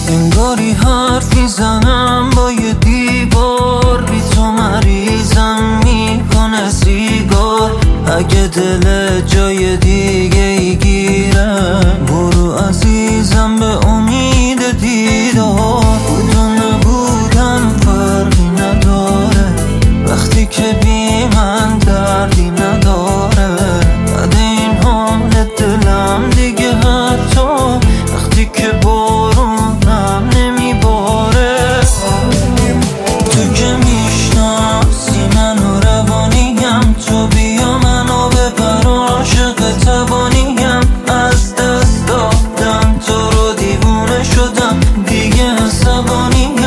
انگاری حرف میزنم با یه دیوار، بی تو مریضم میکنه سیگار. اگه دل جای دیگه ای گیره، برو عزیزم به امید دیدار. بود و نبودم فرقی نداره، وقتی که بی من دردی نداره. بعد این حال دلم دیگه حتی وقتی که بارونم نمیباره. تو که میشناسی من و روانیم، تو بیا منو ببر، عاشق توانیم. از دست دادم تو رو، دیوونه شدم دیگه عصبانیم.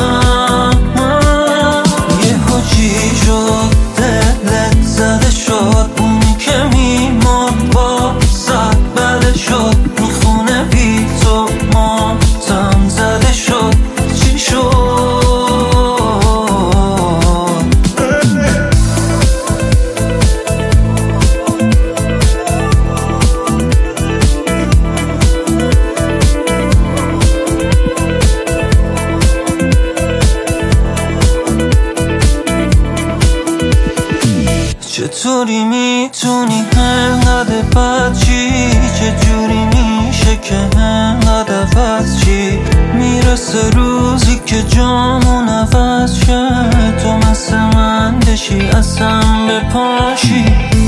یهو چی شد دلت زده شد، اونی که میمرد با صد بده شد. رو خونه بی تو ماتم زده شد، چی شد؟ چطوری میتونی انقدر بد چی؟ چجوری میشه که انقدر عوض چی؟ میرسه روزی که جامون عوض شه، تو مثل من بشی اصلا بپاشی.